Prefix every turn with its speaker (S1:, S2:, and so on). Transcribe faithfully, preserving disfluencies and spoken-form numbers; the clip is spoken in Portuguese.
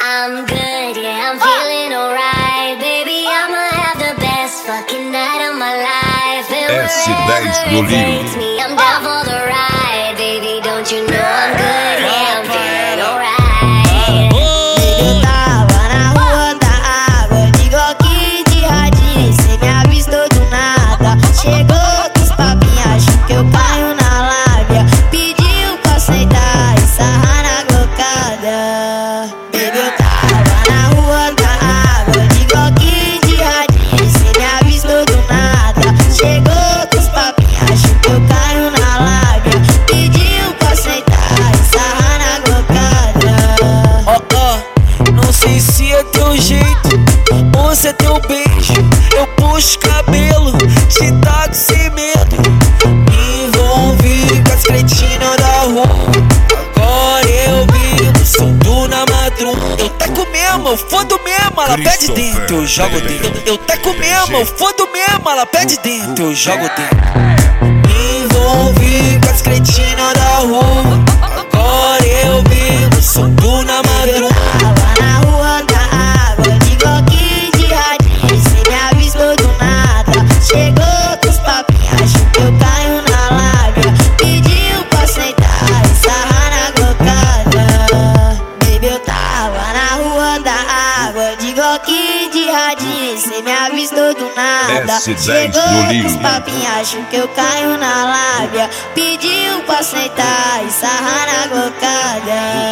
S1: I'm good, yeah, I'm feeling alright. Baby, I'ma have the best fucking night of my life. And
S2: S dez do
S1: wherever it takes
S2: Lio.
S1: me, I'm down for the ride. Baby, don't you know I'm good, yeah, I'm feeling alright.
S3: Eu tava na rua da água, de Glock de radinho, cê me avistou do nada. Chegou com os papinhos, achou que eu caio na lábia. Pediu pra sentar e sarrar na glocada. Baby, eu tava na rua da água, de Glock de radinho, cê me avistou do nada. Chegou com os papinhos, achou que eu caio na lábia. Pediu pra sentar e sarrar na glocada.
S4: Ó, ó, não sei se é teu jeito ou se é teu beijo. Eu puxo cabelo, te taco sem medo. Me envolvi com as cretinas da rua. Agora eu vivo, solto na madruga. Eu taco mesmo, eu fodo mesmo, ela pede dentro, eu jogo dentro. Eu taco mesmo, eu fodo mesmo, ela pede dentro, eu jogo dentro. Me envolvi com as cretinas da rua. Agora eu vivo, solto na madruga.
S3: Tava na rua da água, de Glock de radinho, cê me avistou do nada. Chegou com os papinhos, achou que eu caio na lábia. Pediu pra sentar e sarrar na glocada. Baby, eu tava na rua da água, de Glock de radinho, cê me avistou do nada.
S2: S dez
S3: Chegou
S2: do
S3: com
S2: Lio.
S3: os papinhos, achou que eu caio na lábia. Pediu pra sentar e sarrar na glocada.